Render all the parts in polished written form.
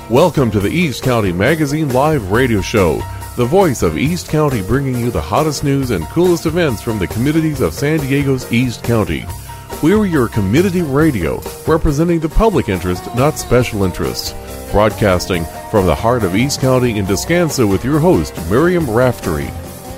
Welcome to the East County Magazine Live Radio Show, the voice of East County, bringing you the hottest news and coolest events from the communities of San Diego's East County. We're your community radio, representing the public interest, not special interests. Broadcasting from the heart of East County in Descanso with your host, Miriam Raftery.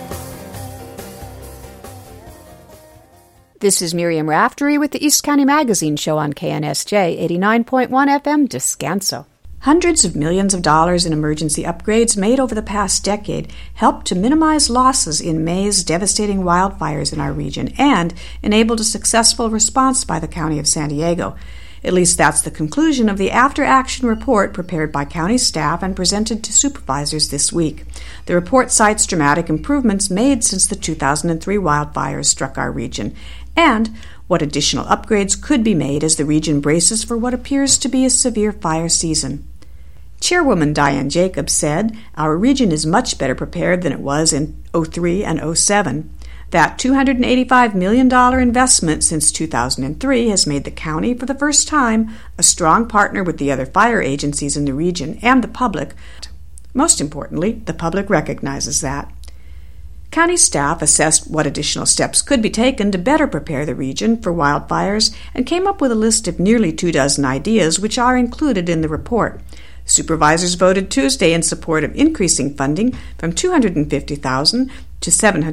This is Miriam Raftery with the East County Magazine Show on KNSJ 89.1 FM Descanso. Hundreds of millions of dollars in emergency upgrades made over the past decade helped to minimize losses in May's devastating wildfires in our region and enabled a successful response by the County of San Diego. At least that's the conclusion of the after-action report prepared by county staff and presented to supervisors this week. The report cites dramatic improvements made since the 2003 wildfires struck our region and what additional upgrades could be made as the region braces for what appears to be a severe fire season. Chairwoman Diane Jacobs said, "Our region is much better prepared than it was in 2003 and 2007. That $285 million investment since 2003 has made the county, for the first time, a strong partner with the other fire agencies in the region and the public. Most importantly, the public recognizes that." County staff assessed what additional steps could be taken to better prepare the region for wildfires and came up with a list of nearly 24 ideas which are included in the report. Supervisors voted Tuesday in support of increasing funding from $250,000 to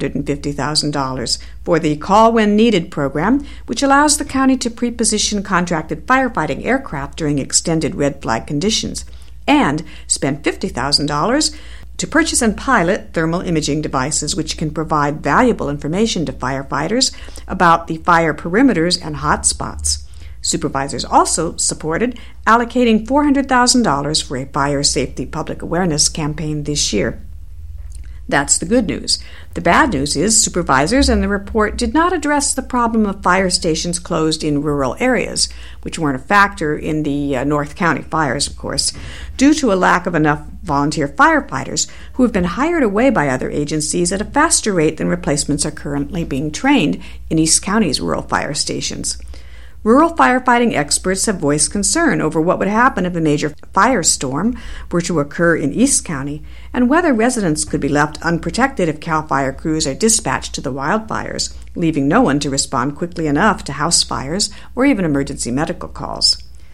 $750,000 for the Call When Needed program, which allows the county to pre-position contracted firefighting aircraft during extended red flag conditions, and spend $50,000 to purchase and pilot thermal imaging devices which can provide valuable information to firefighters about the fire perimeters and hot spots. Supervisors also supported allocating $400,000 for a fire safety public awareness campaign this year. That's the good news. The bad news is supervisors and the report did not address the problem of fire stations closed in rural areas, which weren't a factor in the North County fires, of course, due to a lack of enough volunteer firefighters who have been hired away by other agencies at a faster rate than replacements are currently being trained in East County's rural fire stations. Rural firefighting experts have voiced concern over what would happen if a major firestorm were to occur in East County and whether residents could be left unprotected if CAL FIRE crews are dispatched to the wildfires, leaving no one to respond quickly enough to house fires or even emergency medical calls.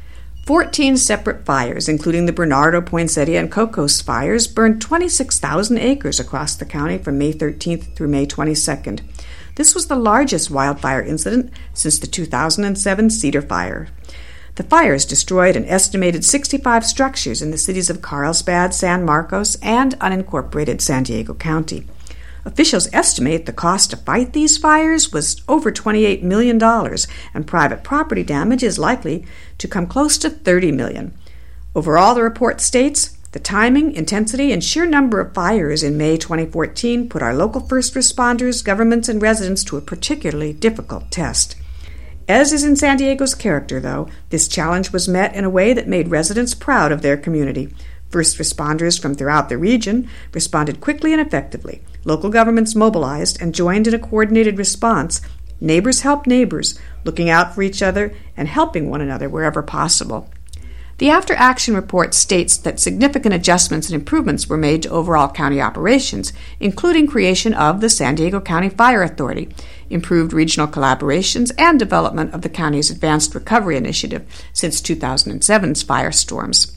14 separate fires, including the Bernardo, Poinsettia, and Cocos fires, burned 26,000 acres across the county from May 13th through May 22nd. This was the largest wildfire incident since the 2007 Cedar Fire. The fires destroyed an estimated 65 structures in the cities of Carlsbad, San Marcos, and unincorporated San Diego County. Officials estimate the cost to fight these fires was over $28 million, and private property damage is likely to come close to $30 million. Overall, the report states, "The timing, intensity, and sheer number of fires in May 2014 put our local first responders, governments, and residents to a particularly difficult test." As is in San Diego's character, though, this challenge was met in a way that made residents proud of their community. First responders from throughout the region responded quickly and effectively. Local governments mobilized and joined in a coordinated response. Neighbors helped neighbors, looking out for each other and helping one another wherever possible. The after-action report states that significant adjustments and improvements were made to overall county operations, including creation of the San Diego County Fire Authority, improved regional collaborations, and development of the county's Advanced Recovery Initiative since 2007's firestorms.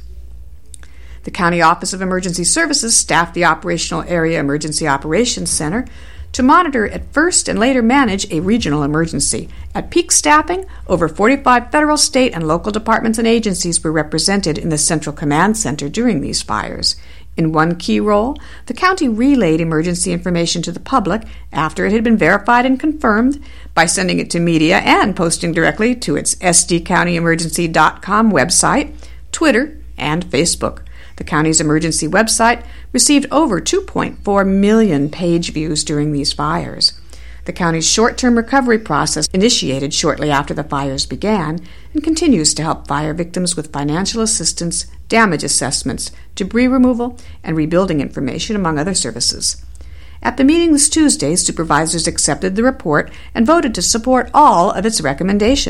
The County Office of Emergency Services staffed the Operational Area Emergency Operations Center to monitor at first and later manage a regional emergency. At peak staffing, over 45 federal, state, and local departments and agencies were represented in the Central Command Center during these fires. In one key role, the county relayed emergency information to the public after it had been verified and confirmed by sending it to media and posting directly to its sdcountyemergency.com website, Twitter, and Facebook. The county's emergency website received over 2.4 million page views during these fires. The county's short-term recovery process initiated shortly after the fires began and continues to help fire victims with financial assistance, damage assessments, debris removal, and rebuilding information, among other services. At the meeting this Tuesday, supervisors accepted the report and voted to support all of its recommendations.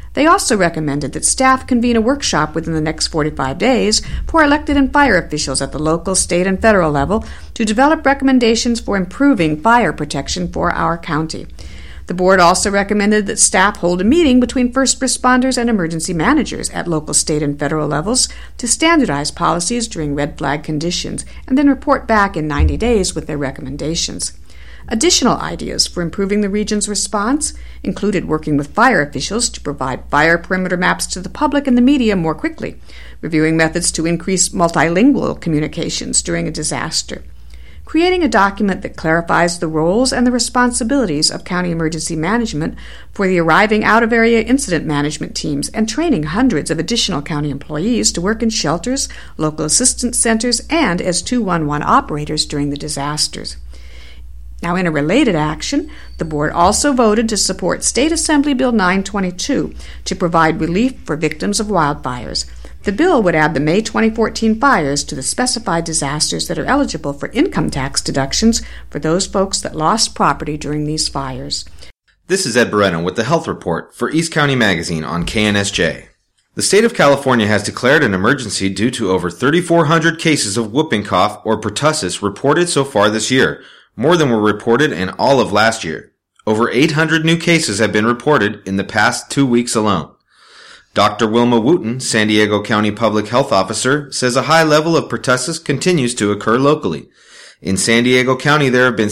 They also recommended that staff convene a workshop within the next 45 days for elected and fire officials at the local, state, and federal level to develop recommendations for improving fire protection for our county. The board also recommended that staff hold a meeting between first responders and emergency managers at local, state, and federal levels to standardize policies during red flag conditions and then report back in 90 days with their recommendations. Additional ideas for improving the region's response included working with fire officials to provide fire perimeter maps to the public and the media more quickly, reviewing methods to increase multilingual communications during a disaster, creating a document that clarifies the roles and the responsibilities of county emergency management for the arriving out-of-area incident management teams, and training hundreds of additional county employees to work in shelters, local assistance centers, and as 211 operators during the disasters. Now, in a related action, the board also voted to support State Assembly Bill 922 to provide relief for victims of wildfires. The bill would add the May 2014 fires to the specified disasters that are eligible for income tax deductions for those folks that lost property during these fires. This is Ed Barretta with the Health Report for East County Magazine on KNSJ. The state of California has declared an emergency due to over 3,400 cases of whooping cough or pertussis reported so far this year, more than were reported in all of last year. Over 800 new cases have been reported in the past 2 weeks alone. Dr. Wilma Wooten, San Diego County Public Health Officer, says a high level of pertussis continues to occur locally. In San Diego County, there have been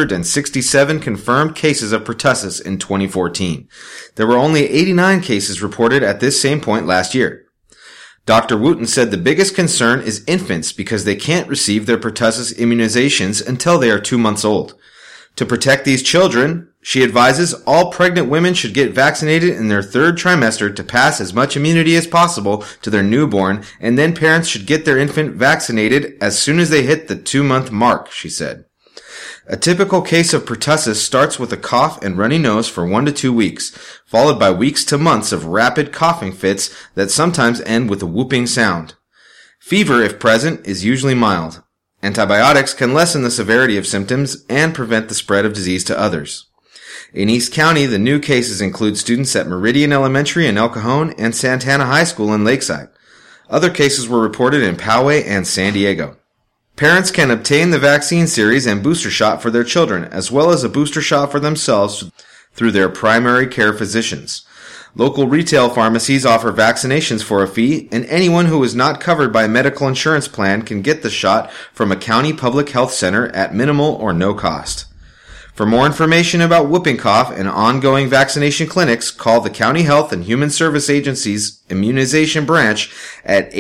667 confirmed cases of pertussis in 2014. There were only 89 cases reported at this same point last year. Dr. Wooten said the biggest concern is infants because they can't receive their pertussis immunizations until they are 2 months old. To protect these children, she advises all pregnant women should get vaccinated in their 3rd trimester to pass as much immunity as possible to their newborn, and then parents should get their infant vaccinated as soon as they hit the 2-month mark, she said. A typical case of pertussis starts with a cough and runny nose for 1 to 2 weeks, followed by weeks to months of rapid coughing fits that sometimes end with a whooping sound. Fever, if present, is usually mild. Antibiotics can lessen the severity of symptoms and prevent the spread of disease to others. In East County, the new cases include students at Meridian Elementary in El Cajon and Santana High School in Lakeside. Other cases were reported in Poway and San Diego. Parents can obtain the vaccine series and booster shot for their children, as well as a booster shot for themselves through their primary care physicians. Local retail pharmacies offer vaccinations for a fee, and anyone who is not covered by a medical insurance plan can get the shot from a county public health center at minimal or no cost. For more information about whooping cough and ongoing vaccination clinics, call the County Health and Human Service Agency's Immunization Branch at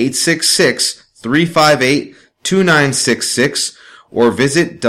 866-358-2966 or visit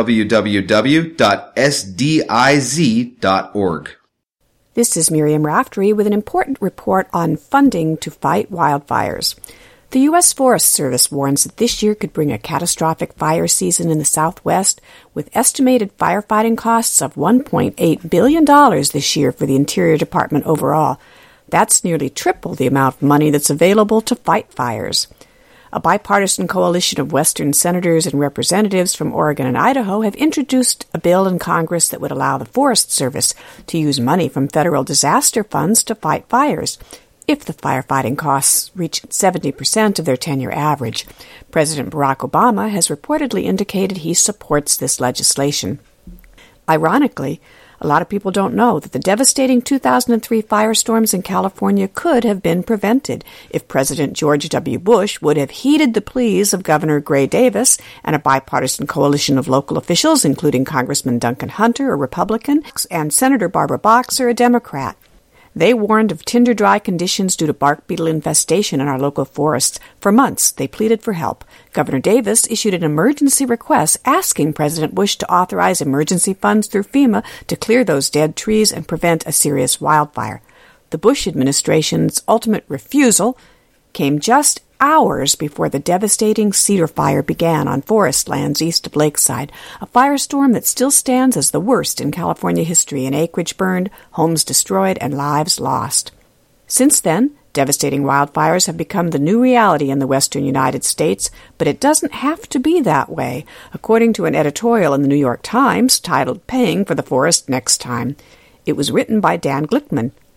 www.sdiz.org. This is Miriam Raftery with an important report on funding to fight wildfires. The U.S. Forest Service warns that this year could bring a catastrophic fire season in the Southwest, with estimated firefighting costs of $1.8 billion this year for the Interior Department overall. That's nearly triple the amount of money that's available to fight fires. A bipartisan coalition of Western senators and representatives from Oregon and Idaho have introduced a bill in Congress that would allow the Forest Service to use money from federal disaster funds to fight fires, if the firefighting costs reach 70% of their 10-year average. President Barack Obama has reportedly indicated he supports this legislation. Ironically, a lot of people don't know that the devastating 2003 firestorms in California could have been prevented if President George W. Bush would have heeded the pleas of Governor Gray Davis and a bipartisan coalition of local officials, including Congressman Duncan Hunter, a Republican, and Senator Barbara Boxer, a Democrat. They warned of tinder-dry conditions due to bark beetle infestation in our local forests. For months, they pleaded for help. Governor Davis issued an emergency request asking President Bush to authorize emergency funds through FEMA to clear those dead trees and prevent a serious wildfire. The Bush administration's ultimate refusal came just hours before the devastating Cedar Fire began on forest lands east of Lakeside, a firestorm that still stands as the worst in California history in acreage burned, homes destroyed, and lives lost. Since then, devastating wildfires have become the new reality in the western United States, but it doesn't have to be that way, according to an editorial in the New York Times titled "Paying for the Forest Next Time." It was written by Dan Glickman,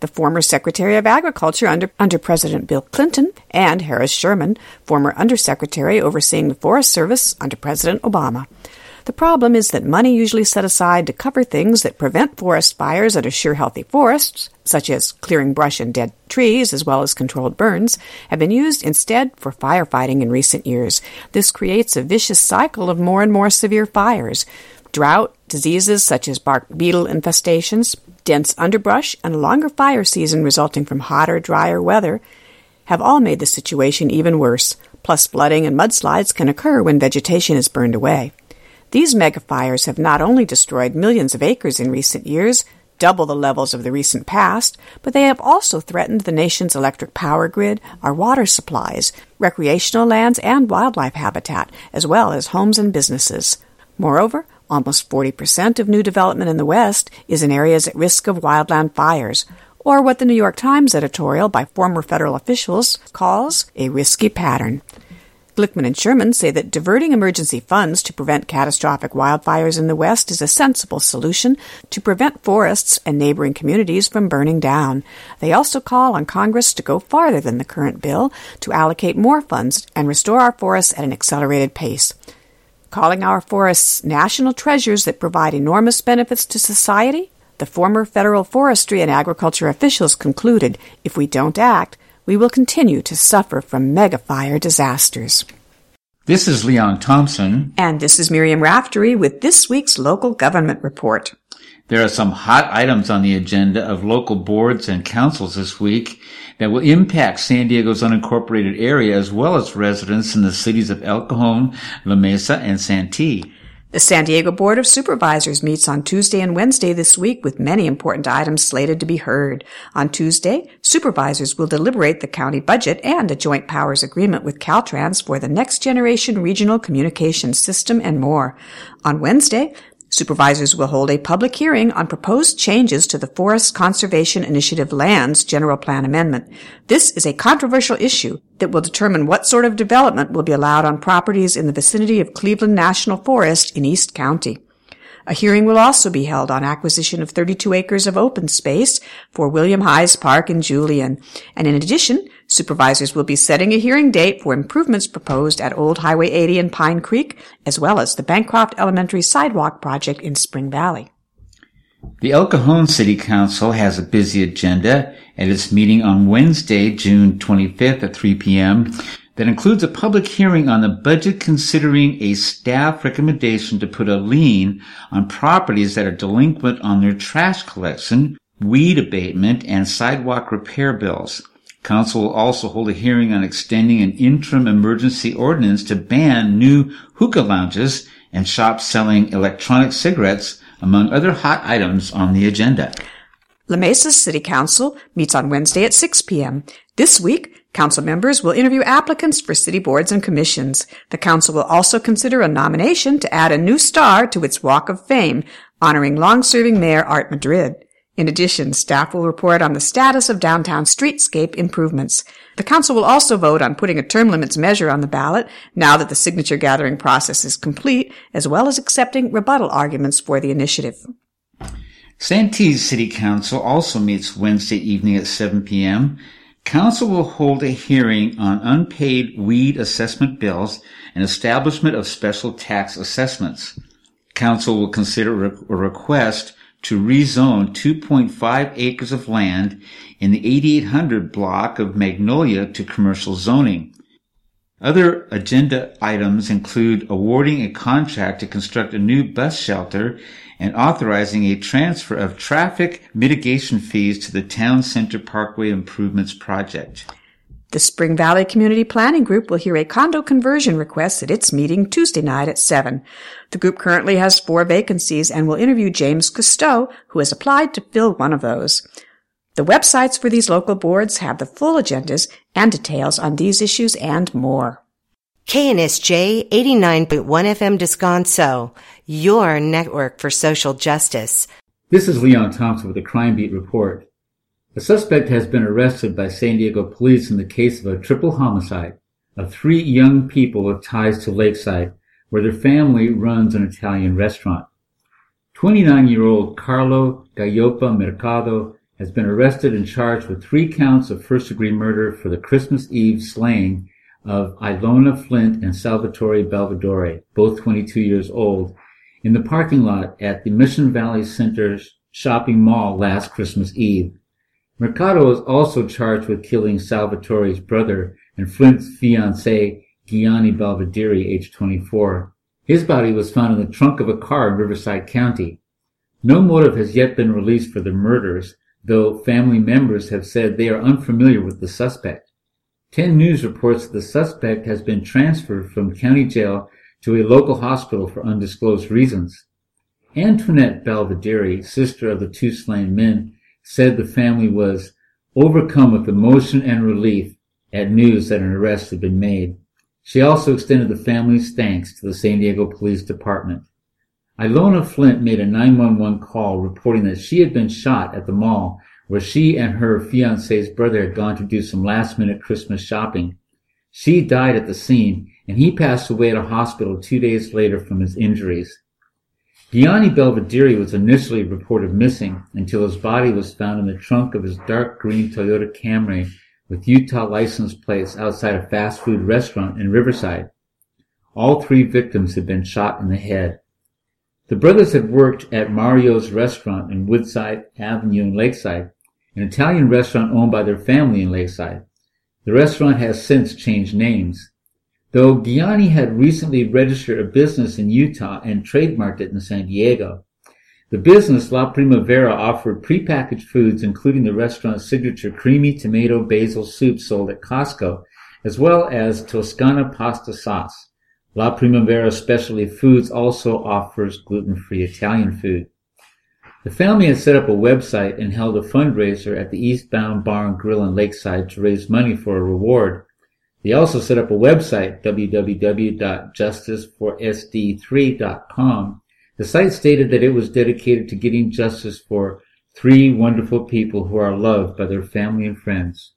the former Secretary of Agriculture under President Bill Clinton, and Harris Sherman, former Undersecretary overseeing the Forest Service under President Obama. The problem is that money usually set aside to cover things that prevent forest fires and assure healthy forests, such as clearing brush and dead trees as well as controlled burns, have been used instead for firefighting in recent years. This creates a vicious cycle of more and more severe fires. Drought, diseases such as bark beetle infestations, dense underbrush, and a longer fire season resulting from hotter, drier weather have all made the situation even worse. Plus, flooding and mudslides can occur when vegetation is burned away. These megafires have not only destroyed millions of acres in recent years, double the levels of the recent past, but they have also threatened the nation's electric power grid, our water supplies, recreational lands, and wildlife habitat, as well as homes and businesses. Moreover, almost 40% of new development in the West is in areas at risk of wildland fires, or what the New York Times editorial by former federal officials calls a risky pattern. Glickman and Sherman say that diverting emergency funds to prevent catastrophic wildfires in the West is a sensible solution to prevent forests and neighboring communities from burning down. They also call on Congress to go farther than the current bill to allocate more funds and restore our forests at an accelerated pace. Calling our forests national treasures that provide enormous benefits to society, the former federal forestry and agriculture officials concluded, if we don't act, we will continue to suffer from megafire disasters. This is Leon Thompson. And this is Miriam Raftery with this week's Local Government Report. There are some hot items on the agenda of local boards and councils this week that will impact San Diego's unincorporated area as well as residents in the cities of El Cajon, La Mesa, and Santee. The San Diego Board of Supervisors meets on Tuesday and Wednesday this week with many important items slated to be heard. On Tuesday, supervisors will deliberate the county budget and a joint powers agreement with Caltrans for the next generation regional communications system and more. On Wednesday, supervisors will hold a public hearing on proposed changes to the Forest Conservation Initiative Lands General Plan Amendment. This is a controversial issue that will determine what sort of development will be allowed on properties in the vicinity of Cleveland National Forest in East County. A hearing will also be held on acquisition of 32 acres of open space for William Hayes Park in Julian. And in addition, supervisors will be setting a hearing date for improvements proposed at Old Highway 80 in Pine Creek, as well as the Bancroft Elementary Sidewalk project in Spring Valley. The El Cajon City Council has a busy agenda at its meeting on Wednesday, June 25th at 3 p.m. that includes a public hearing on the budget considering a staff recommendation to put a lien on properties that are delinquent on their trash collection, weed abatement, and sidewalk repair bills. Council will also hold a hearing on extending an interim emergency ordinance to ban new hookah lounges and shops selling electronic cigarettes, among other hot items on the agenda. La Mesa City Council meets on Wednesday at 6 p.m. This week, council members will interview applicants for city boards and commissions. The council will also consider a nomination to add a new star to its Walk of Fame, honoring long-serving Mayor Art Madrid. In addition, staff will report on the status of downtown streetscape improvements. The council will also vote on putting a term limits measure on the ballot now that the signature gathering process is complete, as well as accepting rebuttal arguments for the initiative. Santee City Council also meets Wednesday evening at 7 p.m. Council will hold a hearing on unpaid weed assessment bills and establishment of special tax assessments. Council will consider a request to rezone 2.5 acres of land in the 8800 block of Magnolia to commercial zoning. Other agenda items include awarding a contract to construct a new bus shelter and authorizing a transfer of traffic mitigation fees to the Town Center Parkway Improvements Project. The Spring Valley Community Planning Group will hear a condo conversion request at its meeting Tuesday night at 7. The group currently has 4 vacancies and will interview James Cousteau, who has applied to fill one of those. The websites for these local boards have the full agendas and details on these issues and more. KNSJ 89.1 FM Descanso, your network for social justice. This is Leon Thompson with the Crime Beat Report. A suspect has been arrested by San Diego police in the case of a triple homicide of 3 young people with ties to Lakeside, where their family runs an Italian restaurant. 29-year-old Carlo Gallopa Mercado has been arrested and charged with 3 counts of first-degree murder for the Christmas Eve slaying of Ilona Flint and Salvatore Belvedere, both 22 years old, in the parking lot at the Mission Valley Center shopping mall last Christmas Eve. Mercado is also charged with killing Salvatore's brother and Flint's fiancé, Gianni Belvedere, age 24. His body was found in the trunk of a car in Riverside County. No motive has yet been released for the murders, though family members have said they are unfamiliar with the suspect. 10 News reports that the suspect has been transferred from county jail to a local hospital for undisclosed reasons. Antoinette Belvedere, sister of the 2 slain men, said the family was overcome with emotion and relief at news that an arrest had been made. She also extended the family's thanks to the San Diego Police Department. Ilona Flint made a 911 call reporting that she had been shot at the mall where she and her fiancé's brother had gone to do some last-minute Christmas shopping. She died at the scene, and he passed away at a hospital 2 days later from his injuries. Gianni Belvedere was initially reported missing until his body was found in the trunk of his dark green Toyota Camry with Utah license plates outside a fast food restaurant in Riverside. All 3 victims had been shot in the head. The brothers had worked at Mario's restaurant in Woodside Avenue in Lakeside, an Italian restaurant owned by their family in Lakeside. The restaurant has since changed names. Though Gianni had recently registered a business in Utah and trademarked it in San Diego, the business La Primavera offered prepackaged foods including the restaurant's signature creamy tomato basil soup sold at Costco, as well as Toscana pasta sauce. La Primavera Specialty Foods also offers gluten-free Italian food. The family had set up a website and held a fundraiser at the Eastbound Bar and Grill in Lakeside to raise money for a reward. They also set up a website, www.justiceforsd3.com. The site stated that it was dedicated to getting justice for 3 wonderful people who are loved by their family and friends.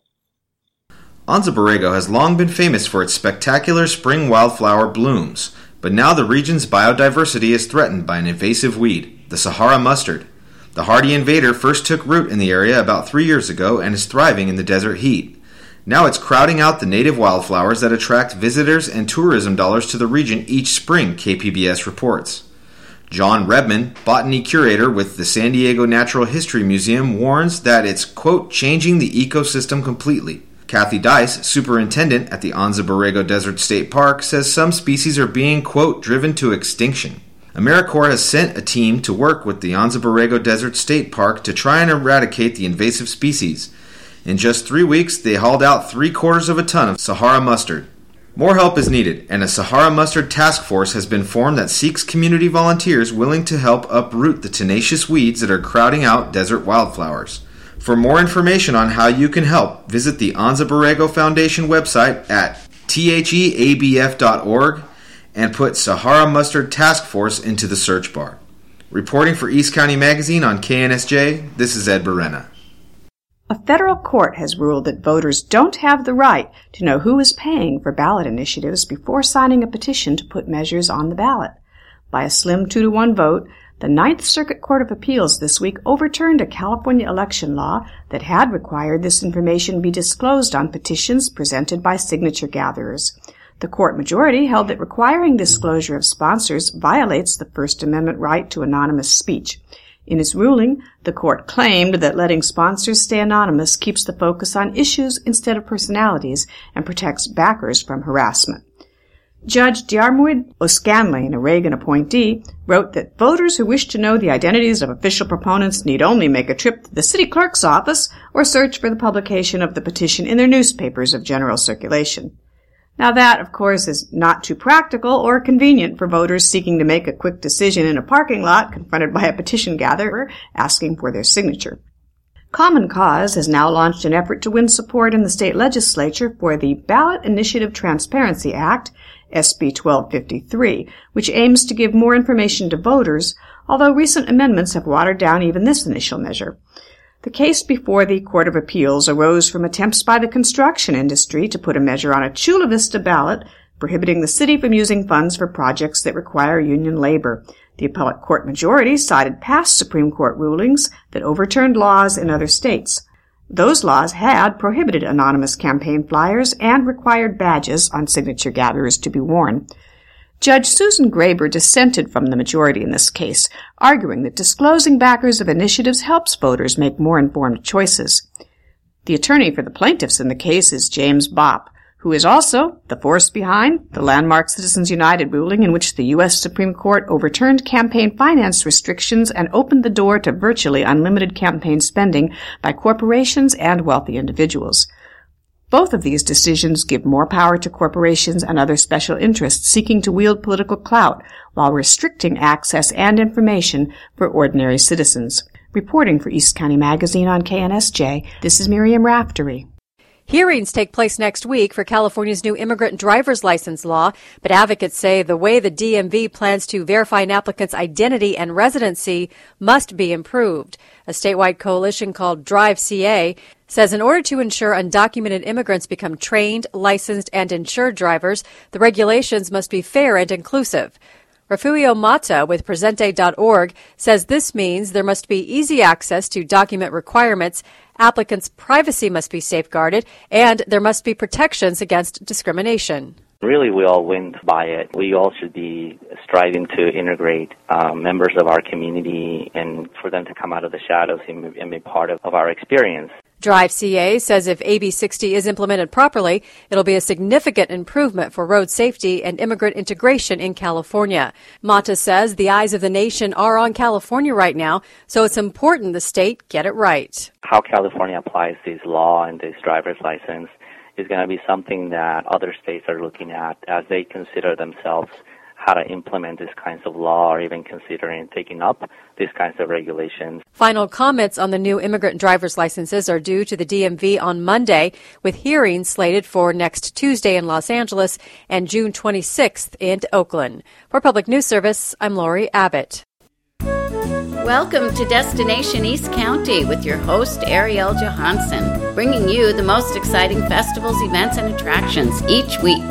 Anza Borrego has long been famous for its spectacular spring wildflower blooms, but now the region's biodiversity is threatened by an invasive weed, the Sahara mustard. The hardy invader first took root in the area about 3 years ago and is thriving in the desert heat. Now it's crowding out the native wildflowers that attract visitors and tourism dollars to the region each spring, KPBS reports. John Redman, botany curator with the San Diego Natural History Museum, warns that it's, quote, changing the ecosystem completely. Kathy Dice, superintendent at the Anza Borrego Desert State Park, says some species are being, quote, driven to extinction. AmeriCorps has sent a team to work with the Anza Borrego Desert State Park to try and eradicate the invasive species. In just 3 weeks, they hauled out 3/4 of a ton of Sahara mustard. More help is needed, and a Sahara mustard task force has been formed that seeks community volunteers willing to help uproot the tenacious weeds that are crowding out desert wildflowers. For more information on how you can help, visit the Anza Borrego Foundation website at theabf.org and put Sahara Mustard Task Force into the search bar. Reporting for East County Magazine on KNSJ, this is Ed Berena. A federal court has ruled that voters don't have the right to know who is paying for ballot initiatives before signing a petition to put measures on the ballot. By a slim 2-1 vote, the Ninth Circuit Court of Appeals this week overturned a California election law that had required this information be disclosed on petitions presented by signature gatherers. The court majority held that requiring disclosure of sponsors violates the First Amendment right to anonymous speech. In its ruling, the court claimed that letting sponsors stay anonymous keeps the focus on issues instead of personalities and protects backers from harassment. Judge Diarmuid O'Scanlan, a Reagan appointee, wrote that voters who wish to know the identities of official proponents need only make a trip to the city clerk's office or search for the publication of the petition in their newspapers of general circulation. Now that, of course, is not too practical or convenient for voters seeking to make a quick decision in a parking lot confronted by a petition gatherer asking for their signature. Common Cause has now launched an effort to win support in the state legislature for the Ballot Initiative Transparency Act, SB 1253, which aims to give more information to voters, although recent amendments have watered down even this initial measure. The case before the Court of Appeals arose from attempts by the construction industry to put a measure on a Chula Vista ballot prohibiting the city from using funds for projects that require union labor. The appellate court majority cited past Supreme Court rulings that overturned laws in other states. Those laws had prohibited anonymous campaign flyers and required badges on signature gatherers to be worn. Judge Susan Graber dissented from the majority in this case, arguing that disclosing backers of initiatives helps voters make more informed choices. The attorney for the plaintiffs in the case is James Bopp, who is also the force behind the landmark Citizens United ruling in which the U.S. Supreme Court overturned campaign finance restrictions and opened the door to virtually unlimited campaign spending by corporations and wealthy individuals. Both of these decisions give more power to corporations and other special interests seeking to wield political clout while restricting access and information for ordinary citizens. Reporting for East County Magazine on KNSJ, this is Miriam Raftery. Hearings take place next week for California's new immigrant driver's license law, but advocates say the way the DMV plans to verify an applicant's identity and residency must be improved. A statewide coalition called Drive CA says in order to ensure undocumented immigrants become trained, licensed, and insured drivers, the regulations must be fair and inclusive. Refugio Mata with Presente.org says this means there must be easy access to document requirements, applicants' privacy must be safeguarded, and there must be protections against discrimination. Really, we all win by it. We all should be striving to integrate members of our community and for them to come out of the shadows and be part of our experience. Drive CA says if AB 60 is implemented properly, it'll be a significant improvement for road safety and immigrant integration in California. Mata says the eyes of the nation are on California right now, so it's important the state get it right. How California applies this law and this driver's license is going to be something that other states are looking at as they consider themselves how to implement these kinds of law or even considering taking up these kinds of regulations. Final comments on the new immigrant driver's licenses are due to the DMV on Monday, with hearings slated for next Tuesday in Los Angeles and June 26th in Oakland. For Public News Service, I'm Lori Abbott. Welcome to Destination East County with your host, Ariel Johansson, bringing you the most exciting festivals, events, and attractions each week.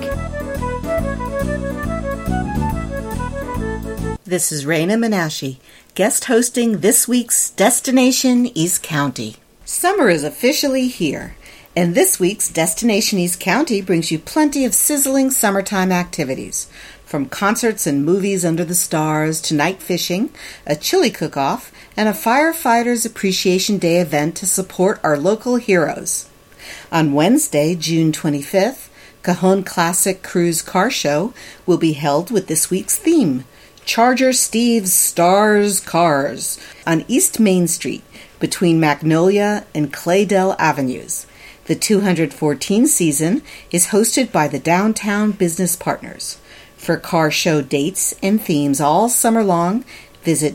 This is Raina Menashe, guest hosting this week's Destination East County. Summer is officially here, and this week's Destination East County brings you plenty of sizzling summertime activities, from concerts and movies under the stars to night fishing, a chili cook-off, and a Firefighters Appreciation Day event to support our local heroes. On Wednesday, June 25th, Cajon Classic Cruise Car Show will be held with this week's theme, Charger Steve's Stars Cars, on East Main Street between Magnolia and Claydell Avenues. The 214 season is hosted by the Downtown Business Partners. For car show dates and themes all summer long, visit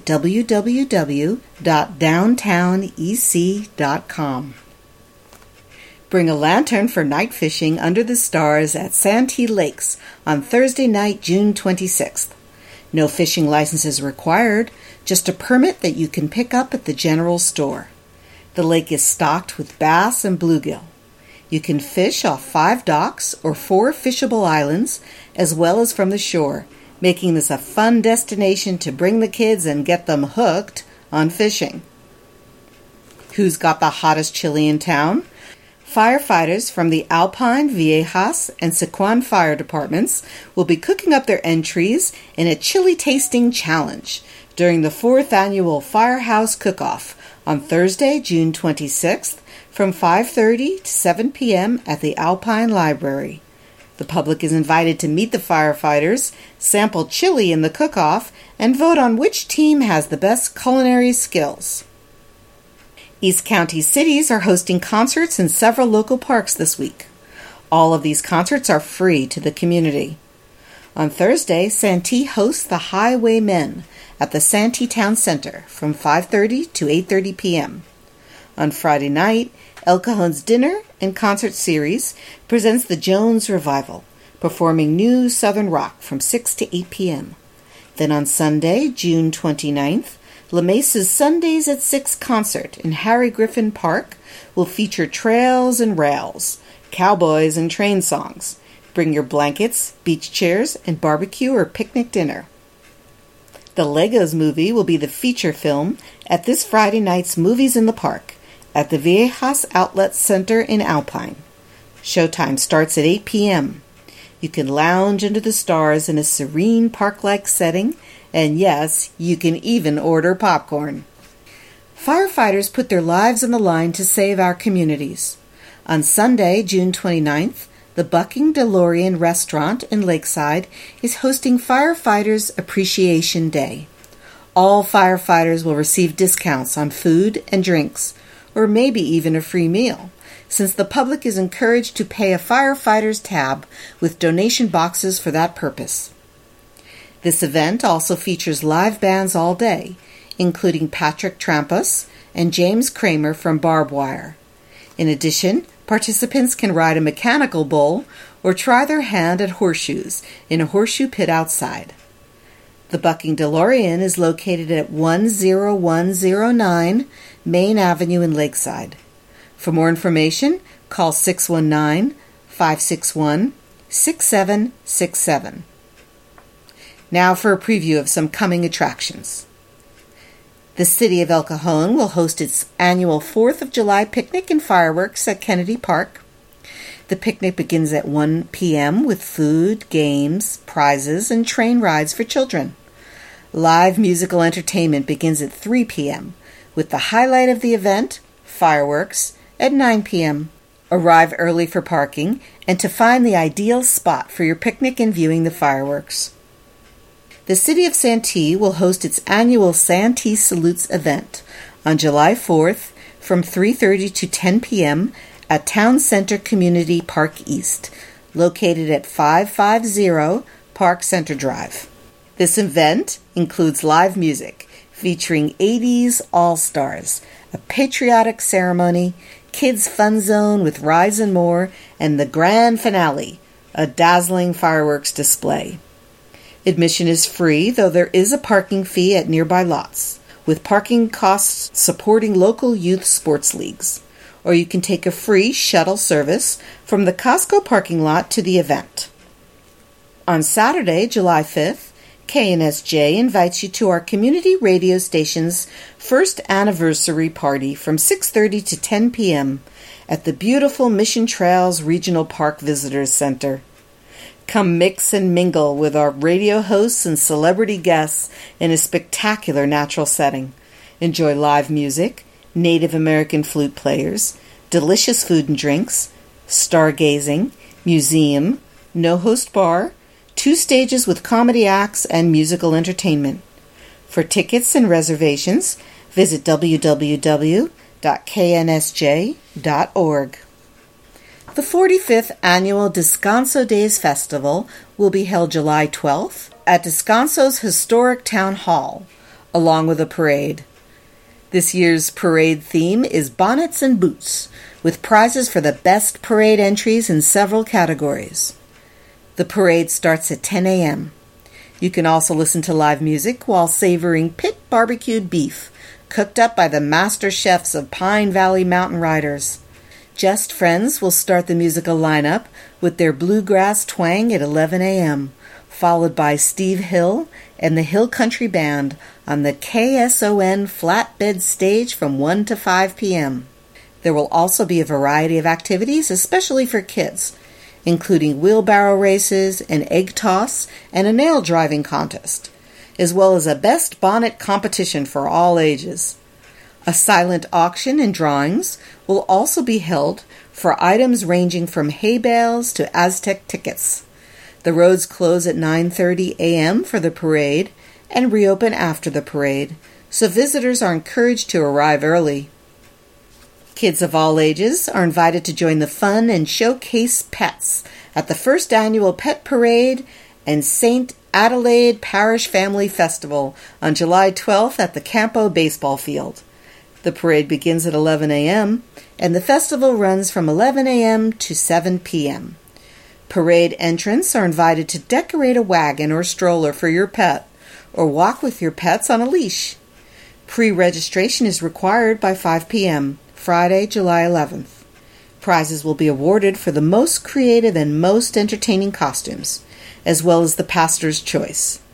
www.downtownek.com. Bring a lantern for night fishing under the stars at Santee Lakes on Thursday night, June 26th. No fishing license is required, just a permit that you can pick up at the general store. The lake is stocked with bass and bluegill. You can fish off 5 docks or 4 fishable islands, as well as from the shore, making this a fun destination to bring the kids and get them hooked on fishing. Who's got the hottest chili in town? Firefighters from the Alpine, Viejas, and Sequan fire departments will be cooking up their entries in a chili tasting challenge during the 4th annual Firehouse Cook-Off on Thursday, June 26th from 5:30 to 7 p.m. at the Alpine Library. The public is invited to meet the firefighters, sample chili in the cook-off, and vote on which team has the best culinary skills. East County cities are hosting concerts in several local parks this week. All of these concerts are free to the community. On Thursday, Santee hosts the Highwaymen at the Santee Town Center from 5:30 to 8:30 p.m. On Friday night, El Cajon's Dinner and Concert Series presents the Jones Revival, performing new Southern rock from 6 to 8 p.m. Then on Sunday, June 29th, La Mesa's Sundays at 6 concert in Harry Griffin Park will feature trails and rails, cowboys and train songs. Bring your blankets, beach chairs, and barbecue or picnic dinner. The Legos Movie will be the feature film at this Friday night's Movies in the Park at the Viejas Outlet Center in Alpine. Showtime starts at 8 p.m. You can lounge under the stars in a serene park-like setting, and yes, you can even order popcorn. Firefighters put their lives on the line to save our communities. On Sunday, June 29th, the Bucking DeLorean restaurant in Lakeside is hosting Firefighters Appreciation Day. All firefighters will receive discounts on food and drinks, or maybe even a free meal, since the public is encouraged to pay a firefighter's tab with donation boxes for that purpose. This event also features live bands all day, including Patrick Trampas and James Kramer from Barb Wire. In addition, participants can ride a mechanical bull or try their hand at horseshoes in a horseshoe pit outside. The Bucking DeLorean is located at 10109 Main Avenue in Lakeside. For more information, call 619-561-6767. Now for a preview of some coming attractions. The City of El Cajon will host its annual 4th of July picnic and fireworks at Kennedy Park. The picnic begins at 1 p.m. with food, games, prizes, and train rides for children. Live musical entertainment begins at 3 p.m., with the highlight of the event, fireworks, at 9 p.m. Arrive early for parking and to find the ideal spot for your picnic and viewing the fireworks. The City of Santee will host its annual Santee Salutes event on July 4th from 3:30 to 10 p.m. at Town Center Community Park East, located at 550 Park Center Drive. This event includes live music featuring 80s All-Stars, a patriotic ceremony, kids' fun zone with rides and more, and the grand finale, a dazzling fireworks display. Admission is free, though there is a parking fee at nearby lots, with parking costs supporting local youth sports leagues. Or you can take a free shuttle service from the Costco parking lot to the event. On Saturday, July 5th, KNSJ invites you to our community radio station's first anniversary party from 6:30 to 10 p.m. at the beautiful Mission Trails Regional Park Visitors Center. Come mix and mingle with our radio hosts and celebrity guests in a spectacular natural setting. Enjoy live music, Native American flute players, delicious food and drinks, stargazing, museum, no-host bar, 2 stages with comedy acts and musical entertainment. For tickets and reservations, visit www.knsj.org. The 45th Annual Descanso Days Festival will be held July 12th at Descanso's historic town hall, along with a parade. This year's parade theme is Bonnets and Boots, with prizes for the best parade entries in several categories. The parade starts at 10 a.m. You can also listen to live music while savoring pit barbecued beef, cooked up by the master chefs of Pine Valley Mountain Riders. Just Friends will start the musical lineup with their bluegrass twang at 11 a.m., followed by Steve Hill and the Hill Country Band on the KSON flatbed stage from 1 to 5 p.m. There will also be a variety of activities, especially for kids, including wheelbarrow races, an egg toss, and a nail driving contest, as well as a best bonnet competition for all ages. A silent auction and drawings will also be held for items ranging from hay bales to Aztec tickets. The roads close at 9:30 a.m. for the parade and reopen after the parade, so visitors are encouraged to arrive early. Kids of all ages are invited to join the fun and showcase pets at the first annual Pet Parade and St. Adelaide Parish Family Festival on July 12th at the Campo Baseball Field. The parade begins at 11 a.m., and the festival runs from 11 a.m. to 7 p.m. Parade entrants are invited to decorate a wagon or stroller for your pet, or walk with your pets on a leash. Pre-registration is required by 5 p.m., Friday, July 11th. Prizes will be awarded for the most creative and most entertaining costumes, as well as the pastor's choice.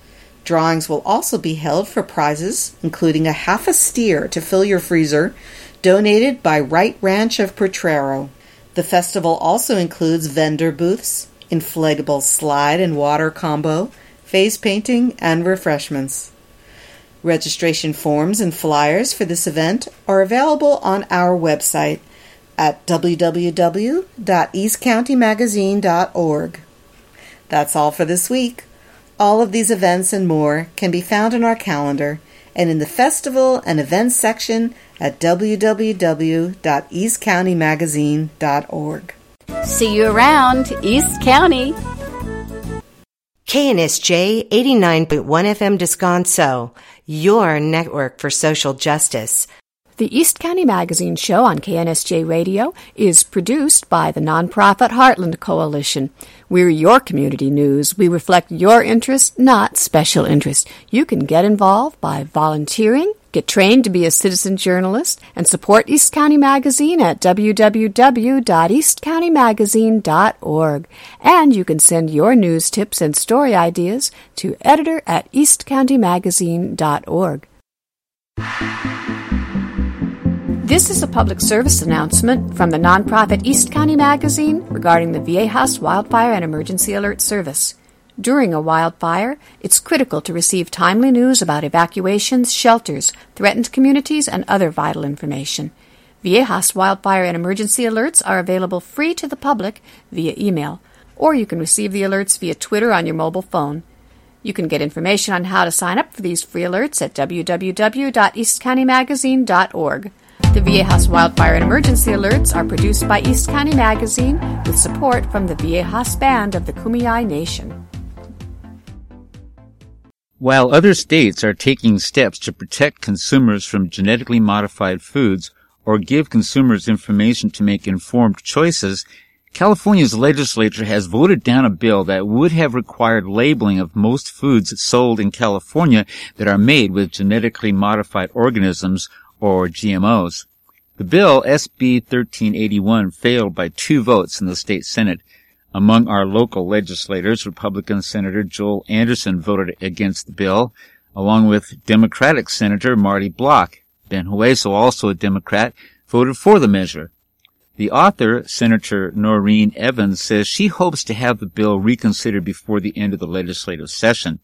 Drawings will also be held for prizes, including half a steer to fill your freezer, donated by Wright Ranch of Potrero. The festival also includes vendor booths, inflatable slide and water combo, face painting, and refreshments. Registration forms and flyers for this event are available on our website at www.eastcountymagazine.org. That's all for this week. All of these events and more can be found in our calendar and in the festival and events section at www.eastcountymagazine.org. See you around East County. KNSJ 89.1 FM Descanso, your network for social justice. The East County Magazine Show on KNSJ Radio is produced by the nonprofit Heartland Coalition. We're your community news. We reflect your interest, not special interest. You can get involved by volunteering, get trained to be a citizen journalist, and support East County Magazine at www.eastcountymagazine.org. And you can send your news tips and story ideas to editor@eastcountymagazine.org. This is a public service announcement from the nonprofit East County Magazine regarding the Viejas Wildfire and Emergency Alert Service. During a wildfire, it's critical to receive timely news about evacuations, shelters, threatened communities, and other vital information. Viejas Wildfire and Emergency Alerts are available free to the public via email, or you can receive the alerts via Twitter on your mobile phone. You can get information on how to sign up for these free alerts at www.eastcountymagazine.org. The Viejas Wildfire and Emergency Alerts are produced by East County Magazine with support from the Viejas Band of the Kumeyaay Nation. While other states are taking steps to protect consumers from genetically modified foods or give consumers information to make informed choices, California's legislature has voted down a bill that would have required labeling of most foods sold in California that are made with genetically modified organisms or GMOs. The bill, SB 1381, failed by 2 votes in the state Senate. Among our local legislators, Republican Senator Joel Anderson voted against the bill, along with Democratic Senator Marty Block. Ben Hueso, also a Democrat, voted for the measure. The author, Senator Noreen Evans, says she hopes to have the bill reconsidered before the end of the legislative session.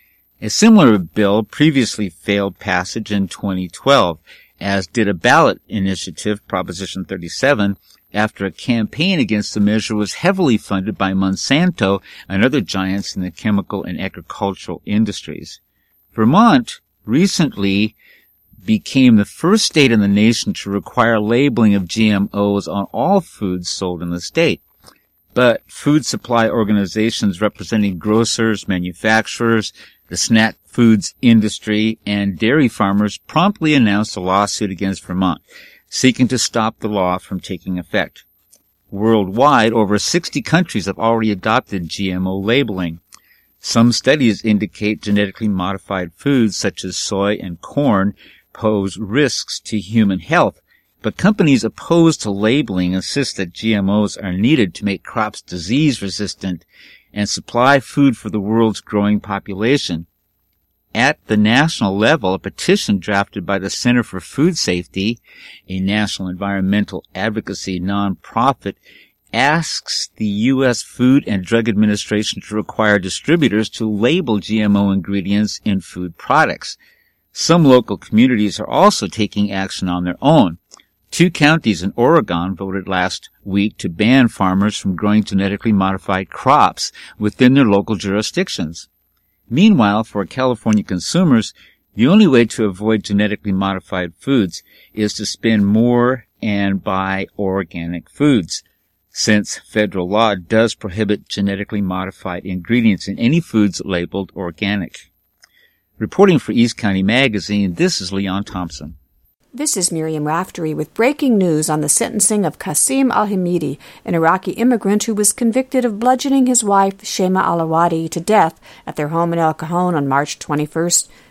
A similar bill previously failed passage in 2012, as did a ballot initiative, Proposition 37, after a campaign against the measure was heavily funded by Monsanto and other giants in the chemical and agricultural industries. Vermont recently became the first state in the nation to require labeling of GMOs on all foods sold in the state. But food supply organizations representing grocers, manufacturers, the snack foods industry, and dairy farmers promptly announced a lawsuit against Vermont, seeking to stop the law from taking effect. Worldwide, over 60 countries have already adopted GMO labeling. Some studies indicate genetically modified foods such as soy and corn pose risks to human health, but companies opposed to labeling insist that GMOs are needed to make crops disease-resistant and supply food for the world's growing population. At the national level, a petition drafted by the Center for Food Safety, a national environmental advocacy nonprofit, asks the U.S. Food and Drug Administration to require distributors to label GMO ingredients in food products. Some local communities are also taking action on their own. 2 counties in Oregon voted last week to ban farmers from growing genetically modified crops within their local jurisdictions. Meanwhile, for California consumers, the only way to avoid genetically modified foods is to spend more and buy organic foods, since federal law does prohibit genetically modified ingredients in any foods labeled organic. Reporting for East County Magazine, this is Leon Thompson. This is Miriam Raftery with breaking news on the sentencing of Qasim Al-Hamidi, an Iraqi immigrant who was convicted of bludgeoning his wife, Shema Alawadi, to death at their home in El Cajon on March 21,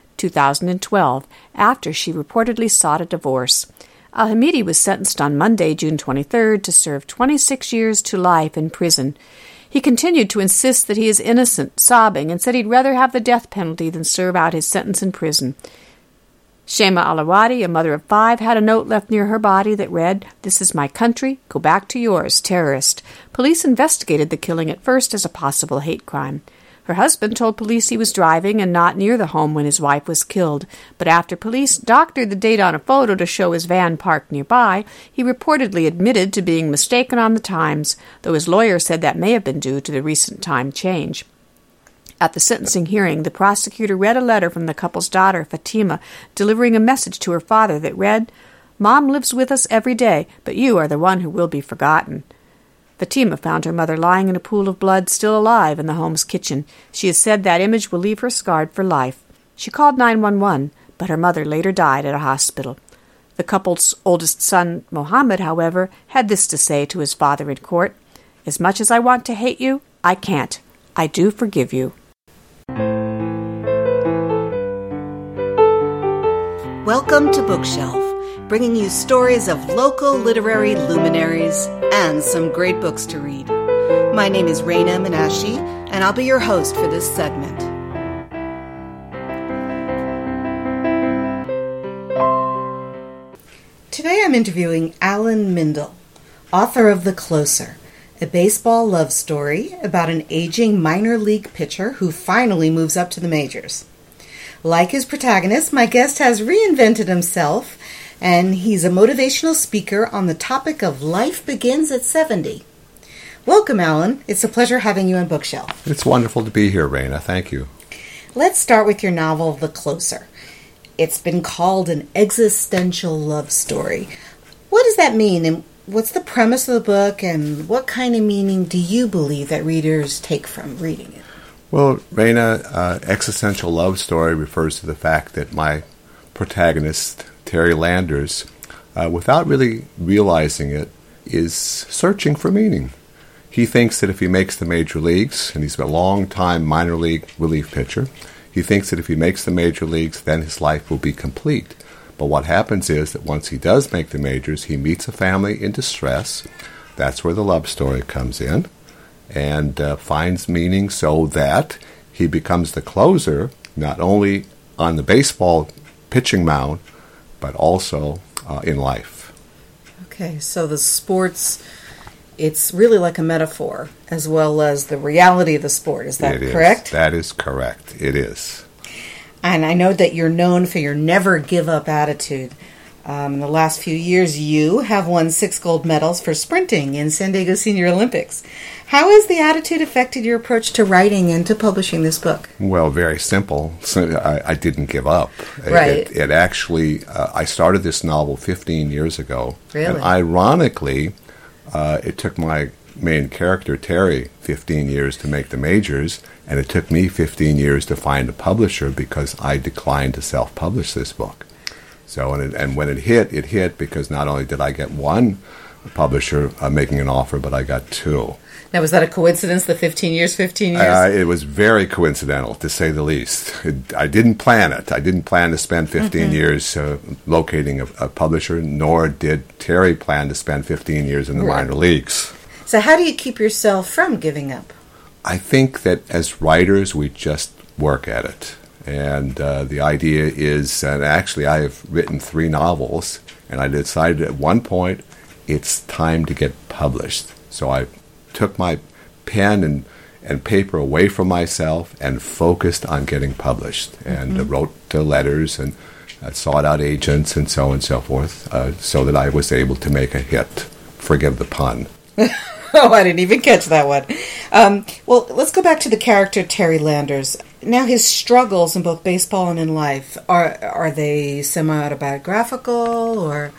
2012, after she reportedly sought a divorce. Al-Hamidi was sentenced on Monday, June 23, to serve 26 years to life in prison. He continued to insist that he is innocent, sobbing, and said he'd rather have the death penalty than serve out his sentence in prison. Shema Alawadi, a mother of 5, had a note left near her body that read, "This is my country. Go back to yours, terrorist." Police investigated the killing at first as a possible hate crime. Her husband told police he was driving and not near the home when his wife was killed, but after police doctored the date on a photo to show his van parked nearby, he reportedly admitted to being mistaken on the times, though his lawyer said that may have been due to the recent time change. At the sentencing hearing, the prosecutor read a letter from the couple's daughter, Fatima, delivering a message to her father that read, "Mom lives with us every day, but you are the one who will be forgotten." Fatima found her mother lying in a pool of blood, still alive, in the home's kitchen. She has said that image will leave her scarred for life. She called 911, but her mother later died at a hospital. The couple's oldest son, Mohammed, however, had this to say to his father in court, "As much as I want to hate you, I can't. I do forgive you." Welcome to Bookshelf, bringing you stories of local literary luminaries and some great books to read. My name is Raina Menashe, and I'll be your host for this segment. Today I'm interviewing Alan Mindel, author of The Closer, a baseball love story about an aging minor league pitcher who finally moves up to the majors. Like his protagonist, my guest has reinvented himself, and he's a motivational speaker on the topic of life begins at 70. Welcome, Alan. It's a pleasure having you on Bookshelf. It's wonderful to be here, Raina. Thank you. Let's start with your novel, The Closer. It's been called an existential love story. What does that mean, and what's the premise of the book, and what kind of meaning do you believe that readers take from reading it? Well, Raina, existential love story refers to the fact that my protagonist, Terry Landers, without really realizing it, is searching for meaning. He thinks that if he makes the major leagues, and he's a long-time minor league relief pitcher, he thinks that if he makes the major leagues, then his life will be complete. But what happens is that once he does make the majors, he meets a family in distress. That's where the love story comes in, and finds meaning so that he becomes the closer, not only on the baseball pitching mound, but also in life. Okay, so the sports, it's really like a metaphor, as well as the reality of the sport. Is that correct? That is correct. It is. And I know that you're known for your never-give-up attitude. In the last few years, you have won 6 gold medals for sprinting in San Diego Senior Olympics. How has the attitude affected your approach to writing and to publishing this book? Well, very simple. So I didn't give up. Right. It actually, I started this novel 15 years ago. Really? And ironically, it took my main character, Terry, 15 years to make the majors, and it took me 15 years to find a publisher because I declined to self-publish this book. So, and when it hit because not only did I get one publisher making an offer, but I got 2. Now, was that a coincidence, the 15 years? It was very coincidental, to say the least. I didn't plan it. I didn't plan to spend 15 years locating a publisher, nor did Terry plan to spend 15 years in the minor leagues. So how do you keep yourself from giving up? I think that as writers, we just work at it. And the idea is, and actually I have written 3 novels, and I decided at one point it's time to get published. So I took my pen and paper away from myself and focused on getting published, and wrote letters and sought out agents and so on and so forth, so that I was able to make a hit. Forgive the pun. Oh, I didn't even catch that one. Well, let's go back to the character Terry Landers. Now, his struggles in both baseball and in life, are they semi-autobiographical, or?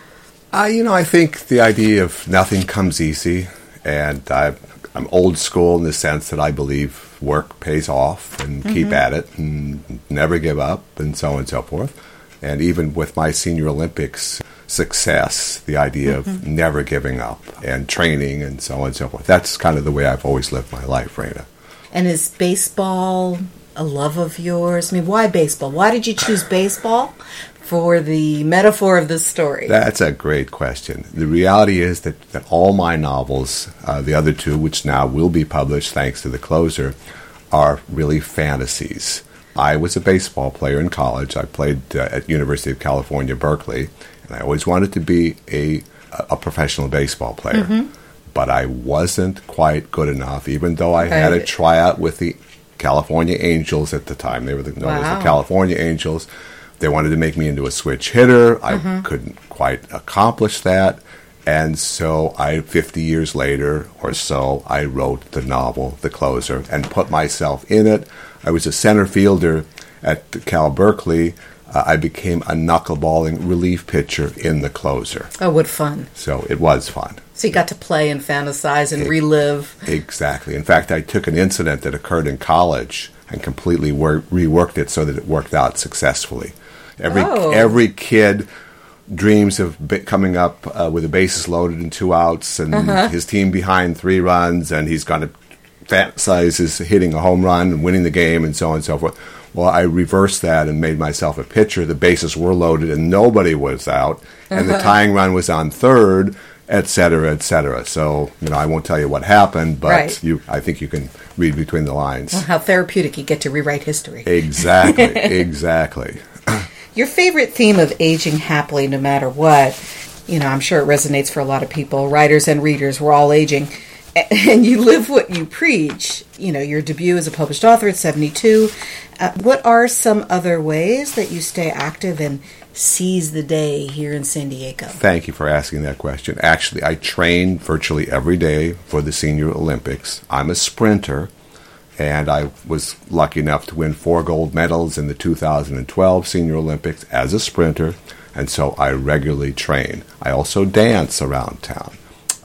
I think the idea of nothing comes easy, and I'm old school in the sense that I believe work pays off, and keep at it, and never give up, and so on and so forth. And even with my Senior Olympics success, the idea of never giving up, and training, and so on and so forth. That's kind of the way I've always lived my life, Raina. And is baseball a love of yours? I mean, why baseball? Why did you choose baseball for the metaphor of this story? That's a great question. The reality is that all my novels, the other two, which now will be published thanks to the closer, are really fantasies. I was a baseball player in college. I played at University of California, Berkeley, and I always wanted to be a professional baseball player. Mm-hmm. But I wasn't quite good enough, even though I had a tryout with the California Angels at the time. They were known as the California Angels. They wanted to make me into a switch hitter. I couldn't quite accomplish that. And so 50 years later or so, I wrote the novel, The Closer, and put myself in it. I was a center fielder at Cal Berkeley. I became a knuckleballing relief pitcher in The Closer. Oh, what fun. So it was fun. So you got to play and fantasize and relive. Exactly. In fact, I took an incident that occurred in college and completely reworked it so that it worked out successfully. Every kid dreams of coming up with the bases loaded and 2 outs and his team behind 3 runs, and he's going to fantasize his hitting a home run and winning the game and so on and so forth. Well, I reversed that and made myself a pitcher. The bases were loaded and nobody was out, and the tying run was on third, et cetera, et cetera. So, I won't tell you what happened, but I think you can read between the lines. Well, how therapeutic. You get to rewrite history. Exactly, exactly. Your favorite theme of aging happily no matter what, I'm sure it resonates for a lot of people. Writers and readers, we're all aging. And you live what you preach. Your debut as a published author at 72. What are some other ways that you stay active and seize the day here in San Diego? Thank you for asking that question. Actually, I train virtually every day for the Senior Olympics. I'm a sprinter, and I was lucky enough to win 4 gold medals in the 2012 Senior Olympics as a sprinter, and so I regularly train. I also dance around town.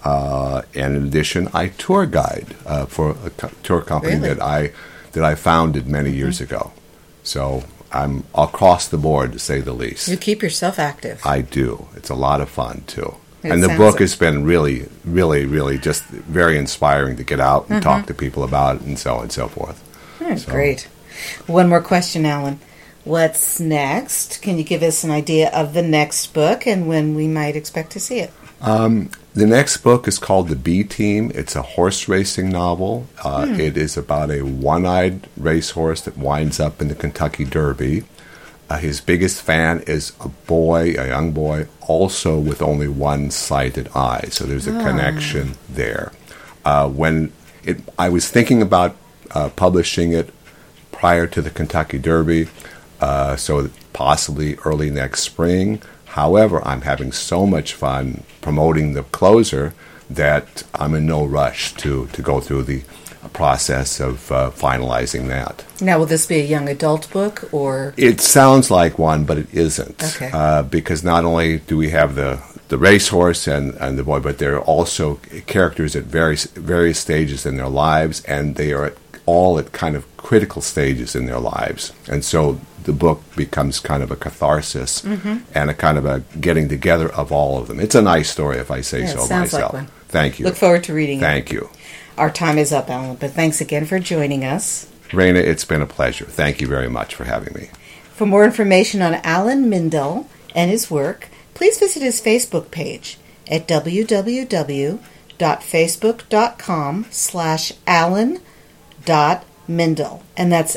And in addition, I tour guide for a tour company that I founded many years ago. So I'm across the board, to say the least. You keep yourself active. I do. It's a lot of fun, too. And the book has been really, really, really just very inspiring to get out and talk to people about it and so on and so forth. Great. One more question, Alan. What's next? Can you give us an idea of the next book and when we might expect to see it? The next book is called The B Team. It's a horse racing novel. It is about a one-eyed racehorse that winds up in the Kentucky Derby. His biggest fan is a young boy, also with only one sighted eye. So there's a connection there. I was thinking about publishing it prior to the Kentucky Derby, so possibly early next spring. However, I'm having so much fun promoting The Closer that I'm in no rush to go through the process of finalizing that. Now, will this be a young adult book, or? It sounds like one, but it isn't. Okay. Because not only do we have the racehorse and the boy, but there are also characters at various stages in their lives, and they are all at kind of critical stages in their lives. And so the book becomes kind of a catharsis and a kind of a getting together of all of them. It's a nice story, if I say so myself. Like one. Thank you. Look forward to reading it. Thank you. Our time is up, Alan, but thanks again for joining us. Raina, it's been a pleasure. Thank you very much for having me. For more information on Alan Mindel and his work, please visit his Facebook page at www.facebook.com/Alan.Mindel, and that's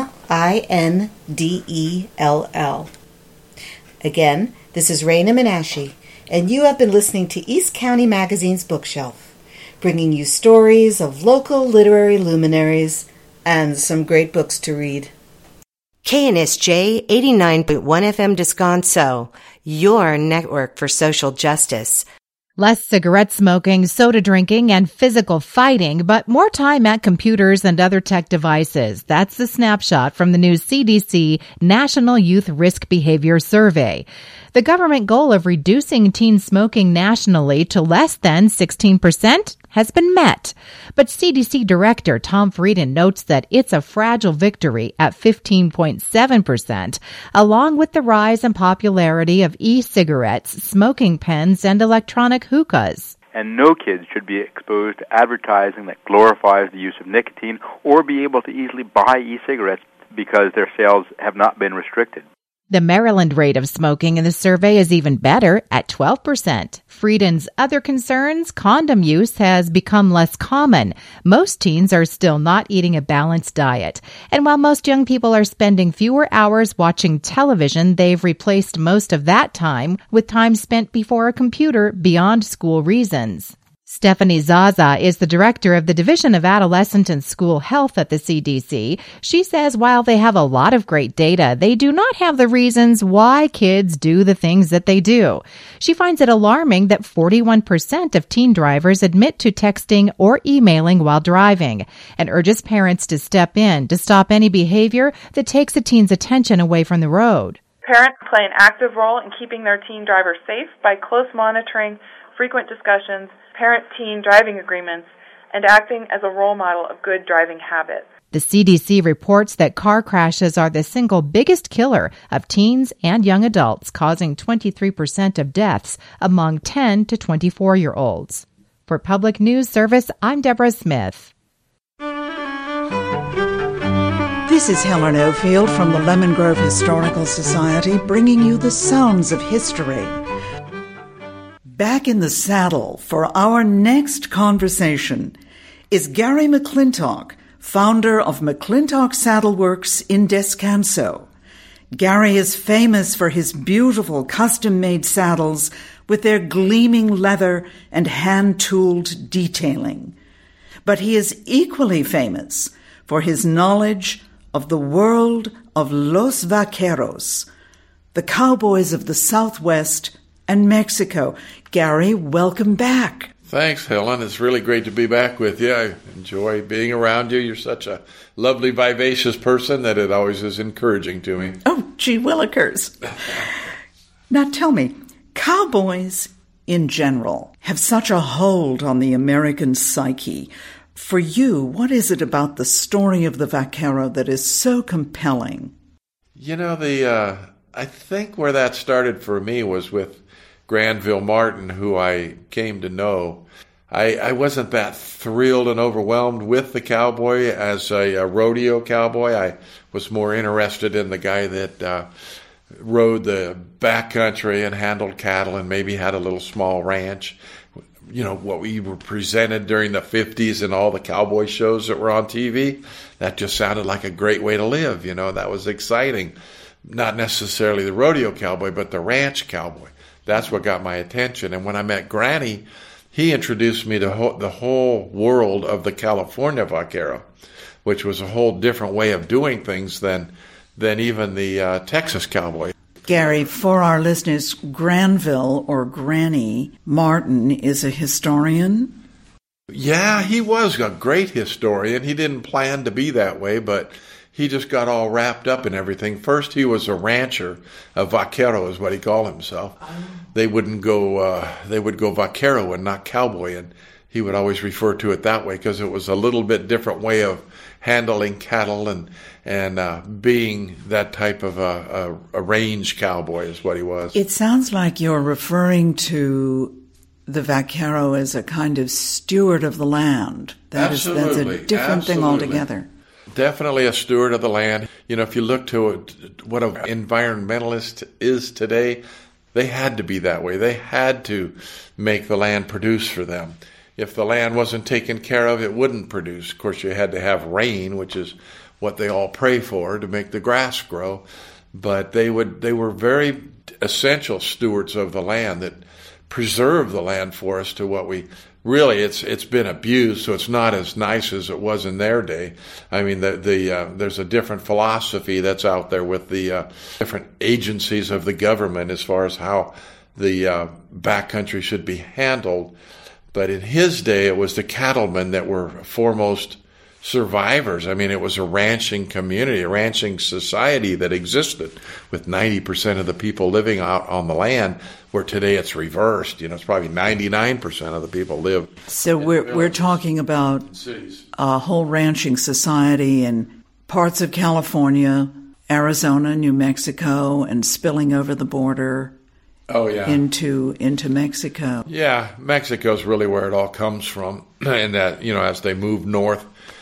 Mindell. Again, this is Raina Menashe, and you have been listening to East County Magazine's Bookshelf, bringing you stories of local literary luminaries and some great books to read. KNSJ 89.1 FM Descanso, your network for social justice. Less cigarette smoking, soda drinking, and physical fighting, but more time at computers and other tech devices. That's the snapshot from the new CDC National Youth Risk Behavior Survey. The government goal of reducing teen smoking nationally to less than 16% has been met. But CDC Director Tom Frieden notes that it's a fragile victory at 15.7%, along with the rise in popularity of e-cigarettes, smoking pens, and electronic hookahs. And no kids should be exposed to advertising that glorifies the use of nicotine or be able to easily buy e-cigarettes because their sales have not been restricted. The Maryland rate of smoking in the survey is even better at 12%. Frieden's other concerns, condom use has become less common. Most teens are still not eating a balanced diet. And while most young people are spending fewer hours watching television, they've replaced most of that time with time spent before a computer beyond school reasons. Stephanie Zaza is the director of the Division of Adolescent and School Health at the CDC. She says while they have a lot of great data, they do not have the reasons why kids do the things that they do. She finds it alarming that 41% of teen drivers admit to texting or emailing while driving, and urges parents to step in to stop any behavior that takes a teen's attention away from the road. Parents play an active role in keeping their teen drivers safe by close monitoring, frequent discussions, parent-teen driving agreements, and acting as a role model of good driving habits. The CDC reports that car crashes are the single biggest killer of teens and young adults, causing 23% of deaths among 10 to 24-year-olds. For Public News Service, I'm Deborah Smith. This is Helen Ofield from the Lemon Grove Historical Society, bringing you the sounds of history. Back in the saddle for our next conversation is Gary McClintock, founder of McClintock Saddle Works in Descanso. Gary is famous for his beautiful custom-made saddles with their gleaming leather and hand-tooled detailing. But he is equally famous for his knowledge of the world of Los Vaqueros, the cowboys of the Southwest and Mexico. Gary, welcome back. Thanks, Helen. It's really great to be back with you. I enjoy being around you. You're such a lovely, vivacious person that it always is encouraging to me. Oh, gee willikers. Now tell me, cowboys in general have such a hold on the American psyche. For you, what is it about the story of the vaquero that is so compelling? You know, I think where that started for me was with Granville Martin, who I came to know. I wasn't that thrilled and overwhelmed with the cowboy as a rodeo cowboy. I was more interested in the guy that rode the backcountry and handled cattle and maybe had a little small ranch. You know, what we were presented during the 50s and all the cowboy shows that were on TV, that just sounded like a great way to live. You know, that was exciting. Not necessarily the rodeo cowboy, but the ranch cowboy. That's what got my attention. And when I met Granny, he introduced me to the whole world of the California vaquero, which was a whole different way of doing things than even the Texas cowboy. Gary, for our listeners, Granville or Granny Martin is a historian? Yeah, he was a great historian. He didn't plan to be that way, but he just got all wrapped up in everything. First, he was a rancher. A vaquero is what he called himself. They would go vaquero and not cowboy, and he would always refer to it that way because it was a little bit different way of handling cattle and being that type of a range cowboy is what he was. It sounds like you're referring to the vaquero as a kind of steward of the land. That's a different thing altogether. Definitely a steward of the land. You know, if you look to what an environmentalist is today, they had to be that way. They had to make the land produce for them. If the land wasn't taken care of, it wouldn't produce. Of course, you had to have rain, which is what they all pray for to make the grass grow. But they were very essential stewards of the land that preserved the land for us to what we really, it's been abused, so it's not as nice as it was in their day. I mean, there's a different philosophy that's out there with the different agencies of the government as far as how the backcountry should be handled. But in his day, it was the cattlemen that were foremost survivors. I mean, it was a ranching community, a ranching society that existed with 90% of the people living out on the land, where today it's reversed. You know, it's probably 99% of the people live. So we're talking about a whole ranching society in parts of California, Arizona, New Mexico, and spilling over the border. Oh, yeah. Into Mexico. Yeah, Mexico's really where it all comes from. And that, you know, as they moved north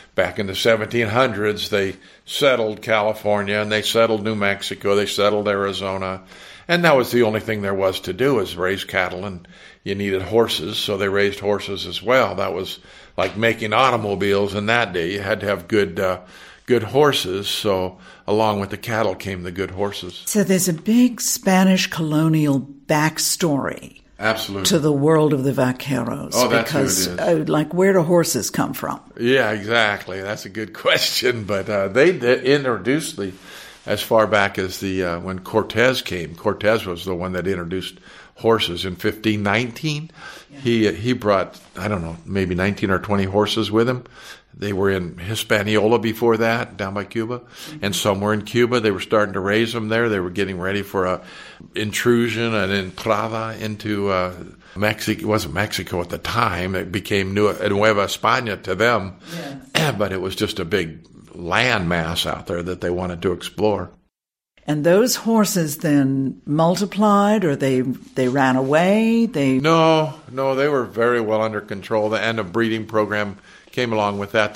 back in the 1700s, they settled California and they settled New Mexico, they settled Arizona, and that was the only thing there was to do, was raise cattle, and you needed horses, so they raised horses as well. That was like making automobiles in that day. You had to have good horses, so along with the cattle came the good horses. So there's a big Spanish colonial backstory. Absolutely. To the world of the vaqueros. Oh, that's because, who it is. Like, where do horses come from? Yeah, exactly. That's a good question. But they introduced as far back as when Cortez came. Cortez was the one that introduced horses in 1519. Yeah. He brought, I don't know, maybe 19 or 20 horses with him. They were in Hispaniola before that, down by Cuba, and some were in Cuba. They were starting to raise them there. They were getting ready for a intrusion, an entrada into Mexico. It wasn't Mexico at the time. It became Nueva España to them, yeah. But it was just a big land mass out there that they wanted to explore. And those horses then multiplied, or they ran away? No, they were very well under control, and a breeding program came along with that.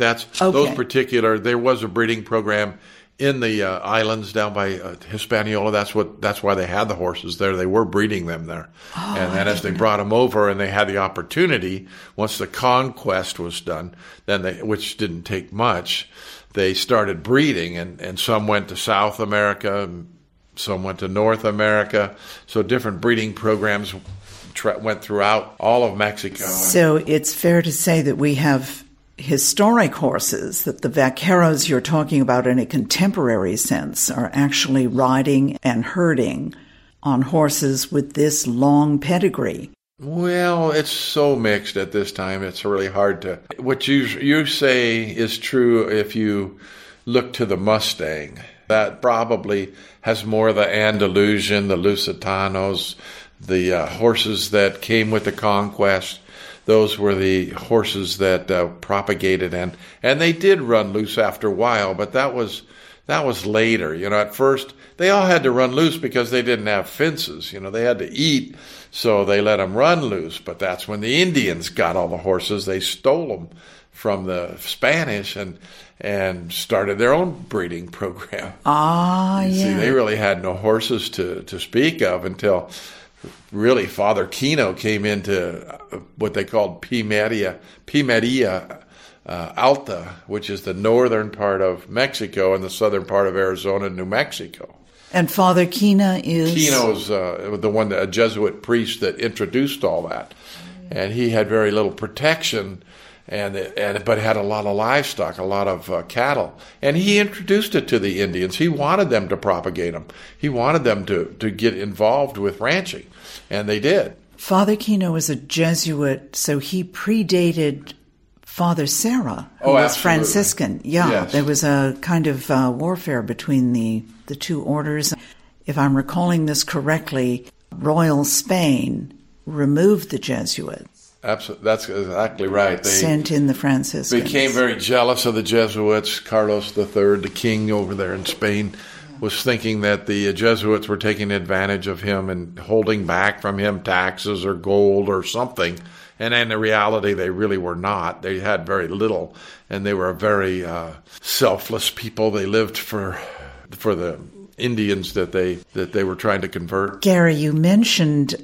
There was a breeding program in the islands down by Hispaniola. That's why they had the horses there. They were breeding them there. Oh, and then as they brought them over and they had the opportunity, once the conquest was done, which didn't take much, they started breeding, and some went to South America, some went to North America. So different breeding programs went throughout all of Mexico. So it's fair to say that we have historic horses, that the vaqueros you're talking about in a contemporary sense are actually riding and herding on horses with this long pedigree. Well, it's so mixed at this time. It's really hard to... What you say is true if you look to the Mustang. That probably has more of the Andalusian, the Lusitanos, the horses that came with the conquest. Those were the horses that propagated, and they did run loose after a while, but that was later. At first they all had to run loose because they didn't have fences. They had to eat, so they let them run loose. But that's when the Indians got all the horses. They stole them from the Spanish and started their own breeding program. Yeah. See, they really had no horses to speak of until really Father Kino came into what they called Pimeria Alta, which is the northern part of Mexico and the southern part of Arizona and New Mexico. And Father Kino is? Kino's the one, a Jesuit priest that introduced all that. And he had very little protection, but had a lot of livestock, a lot of cattle. And he introduced it to the Indians. He wanted them to propagate them. He wanted them to get involved with ranching. And they did. Father Kino was a Jesuit, so he predated Father Serra, who was Franciscan. Yeah, yes. There was a kind of warfare between the two orders. If I'm recalling this correctly, Royal Spain removed the Jesuits. Absolutely, that's exactly right. They sent in the Franciscans. Became very jealous of the Jesuits. Carlos III, the king over there in Spain, was thinking that the Jesuits were taking advantage of him and holding back from him taxes or gold or something. And in reality, they really were not. They had very little, and they were a very selfless people. They lived for the Indians that they were trying to convert. Gary, you mentioned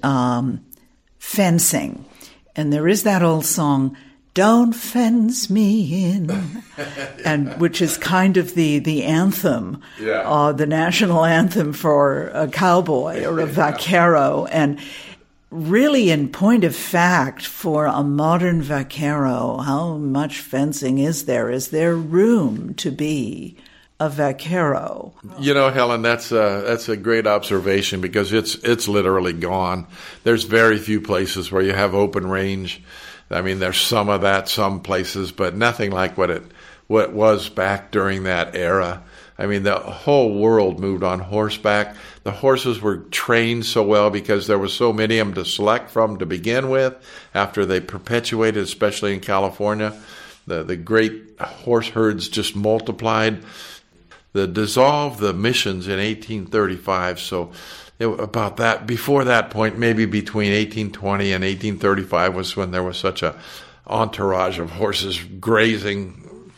fencing, and there is that old song, "Don't Fence Me In," and which is kind of the anthem, the national anthem for a cowboy or a vaquero. And really, in point of fact, for a modern vaquero, how much fencing is there? Is there room to be a vaquero? Helen, that's a great observation, because it's literally gone. There's very few places where you have open range. I mean, there's some of that, some places, but nothing like what it was back during that era. I mean, the whole world moved on horseback. The horses were trained so well because there were so many of them to select from to begin with. After they perpetuated, especially in California, the great horse herds just multiplied. They dissolved the missions in 1835, so about that, before that point, maybe between 1820 and 1835 was when there was such a entourage of horses grazing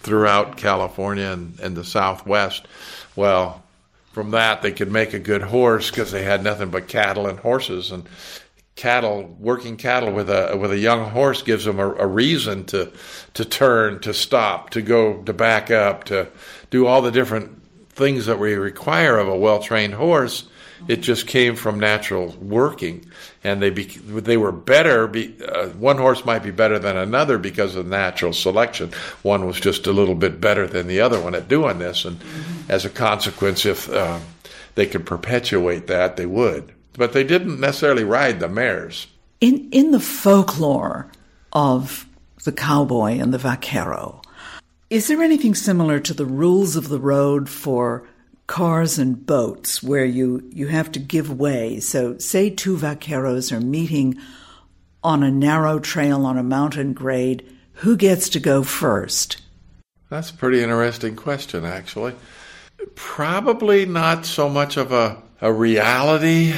throughout California and the Southwest. Well, from that they could make a good horse because they had nothing but cattle and horses. And working cattle with a young horse gives them a reason to turn, to stop, to go, to back up, to do all the different things that we require of a well-trained horse. It just came from natural working, and they were better. One horse might be better than another because of natural selection. One was just a little bit better than the other one at doing this, and as a consequence, if they could perpetuate that, they would. But they didn't necessarily ride the mares. In the folklore of the cowboy and the vaquero, is there anything similar to the rules of the road for cars and boats where you have to give way? So say two vaqueros are meeting on a narrow trail on a mountain grade. Who gets to go first? That's a pretty interesting question, actually. Probably not so much of a reality.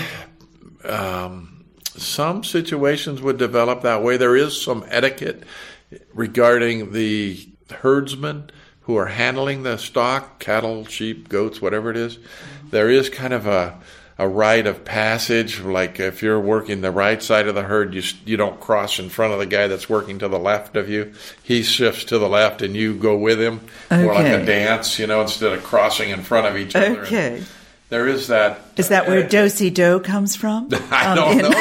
Some situations would develop that way. There is some etiquette regarding the herdsmen who are handling the stock, cattle, sheep, goats, whatever it is. There is kind of a rite of passage, like if you're working the right side of the herd, you don't cross in front of the guy that's working to the left of you. He shifts to the left and you go with him. Okay. More like a dance, instead of crossing in front of each other. Okay. And there is that. Is that where do-si-do comes from? I don't know.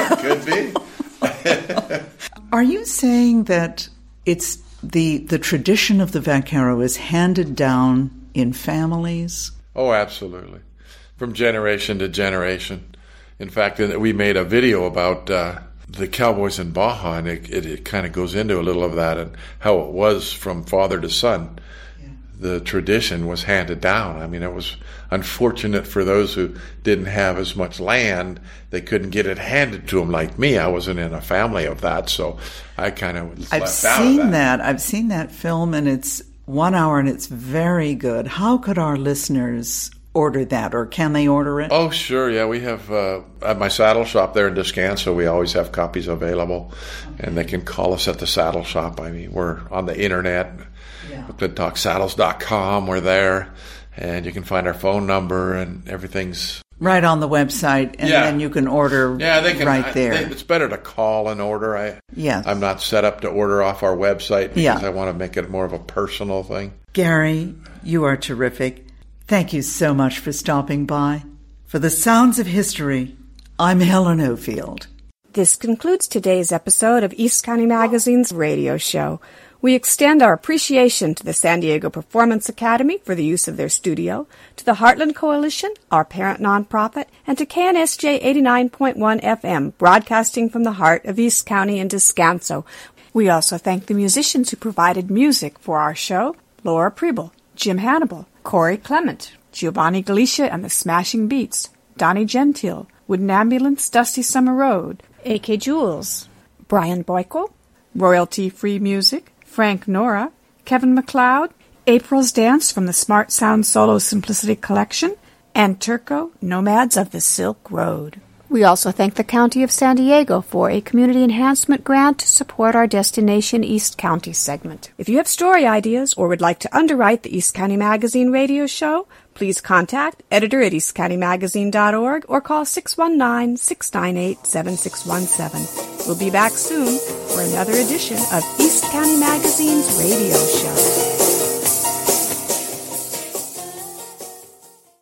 It could be. Are you saying that it's the tradition of the vaquero is handed down in families? Oh, absolutely. From generation to generation. In fact, we made a video about the cowboys in Baja, and it kind of goes into a little of that and how it was from father to son. Yeah. The tradition was handed down. I mean, it was unfortunate for those who didn't have as much land. They couldn't get it handed to them like me. I wasn't in a family of that, so I kind of left out of that. I've seen that film, and it's 1 hour, and it's very good. How could our listeners order that, or can they order it? Oh, sure, yeah. We have, at my saddle shop there in Descanso, we always have copies available, and they can call us at the saddle shop. I mean, we're on the internet, GoodTalkSaddles.com, we're there, and you can find our phone number, and everything's right on the website, and then you can order right there. It's better to call and order. I'm not set up to order off our website because I want to make it more of a personal thing. Gary, you are terrific. Thank you so much for stopping by. For the Sounds of History, I'm Helen Ofield. This concludes today's episode of East County Magazine's radio show. We extend our appreciation to the San Diego Performance Academy for the use of their studio, to the Heartland Coalition, our parent nonprofit, and to KNSJ 89.1 FM, broadcasting from the heart of East County and Descanso. We also thank the musicians who provided music for our show: Laura Preble, Jim Hannibal, Corey Clement, Giovanni Galicia and the Smashing Beats, Donnie Gentile, Wooden Ambulance, Dusty Summer Road, A.K. Jules, Brian Boyko, Royalty-Free Music, Frank Nora, Kevin MacLeod, April's Dance from the Smart Sound Solo Simplicity Collection, and Turco, Nomads of the Silk Road. We also thank the County of San Diego for a community enhancement grant to support our Destination East County segment. If you have story ideas or would like to underwrite the East County Magazine radio show, please contact editor@eastcountymagazine.org or call 619-698-7617. We'll be back soon for another edition of East County Magazine's radio show.